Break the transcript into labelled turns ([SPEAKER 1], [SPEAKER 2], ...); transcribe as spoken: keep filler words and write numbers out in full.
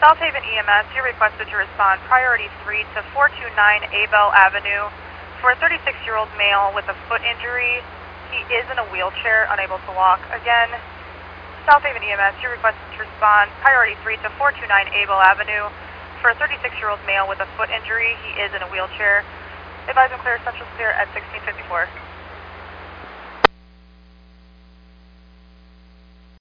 [SPEAKER 1] South Haven E M S, you're requested to respond priority three to four two nine Abel Avenue for a thirty-six-year-old male with a foot injury. He is in a wheelchair, unable to walk. Again, South Haven E M S, you're requested to respond priority three to four two nine Abel Avenue for a thirty-six-year-old male with a foot injury. He is in a wheelchair. Advise him clear Central Clear at sixteen fifty-four.